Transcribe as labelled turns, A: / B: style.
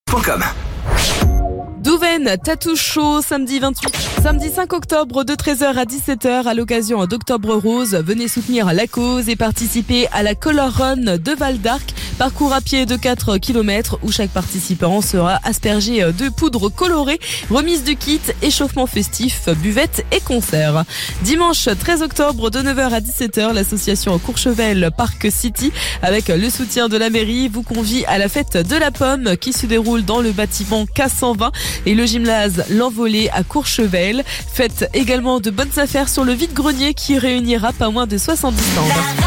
A: Douvaine, Tattoo Show, samedi 5 octobre de 13h à 17h à l'occasion d'Octobre Rose. Venez soutenir la cause et participer à la Color Run de Val d'Arc. Parcours à pied de 4 km où chaque participant sera aspergé de poudre colorée, remise du kit, échauffement festif, buvette et concert. Dimanche 13 octobre de 9h à 17h, l'association Courchevel Park City, avec le soutien de la mairie, vous convie à la fête de la pomme qui se déroule dans le bâtiment K120 et le gymnase L'Envolée à Courchevel. Faites également de bonnes affaires sur le vide-grenier qui réunira pas moins de 70 stands.